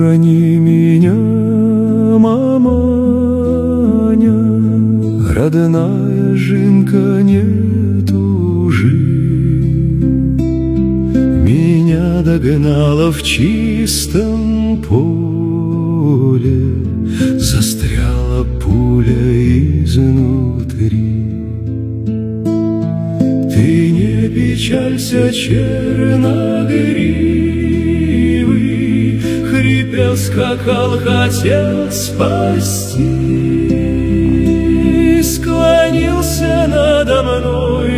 урони меня, маманя, родная жинка, не тужи. Меня догнала в чистом поле, застряла пуля изнутри. Ты не печалься, черногривый, хрипел, скакал, хотел спасти. Склонился надо мной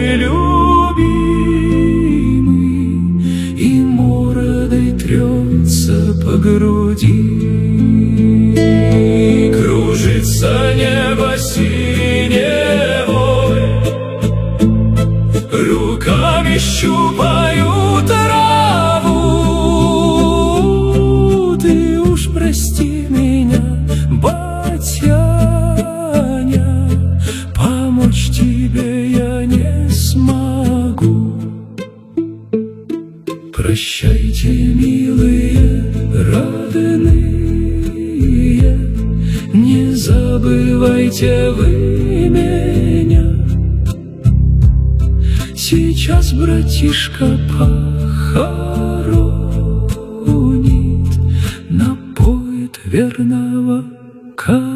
любимый и мордой трется по груди. Кружится небо синевой, руками щупаю траву. Ты уж прости меня, батяня, помочь тебе я не смогу. Прощайте, милые родные, не забывайте вы меня. Сейчас братишка похоронит, напоит верного коня.